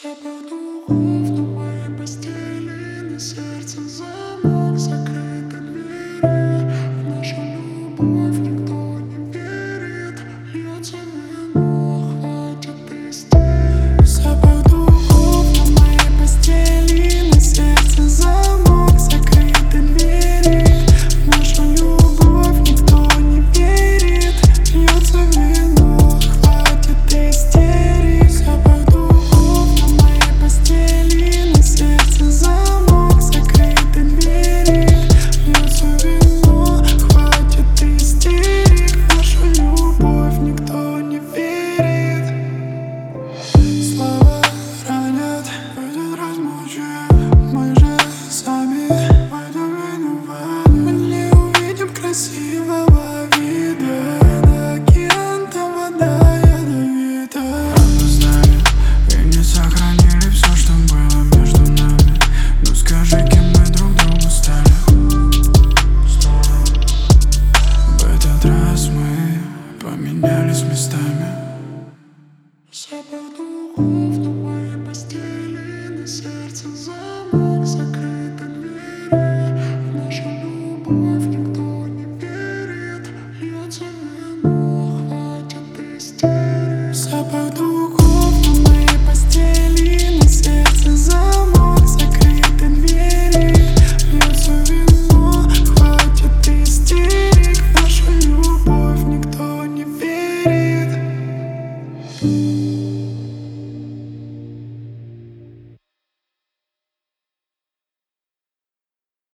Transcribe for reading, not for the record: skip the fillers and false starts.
Запах духов на моей постели, на сердце замок, закрыты двери. В нашу любовь никто не верит, льется вино, хватит истерик. Запах духов на моей постели, на сердце замок, закрыты двери. В нашу любовь никто не верит, льется вино, хватит истерик. Запах духов на моей постели, на сердце замок, закрыты двери. Льется вино, хватит истерик. В нашу любовь никто не верит. Слова ранят, этот раз молчим. Мы же сами в этом виноваты. Мы не увидим красивого вида. На океан там вода ядовита. Мы знали и не сохранили все, что было между нами. Ну скажи, кем мы друг другу стали. В этот раз мы поменялись местами. Запах духов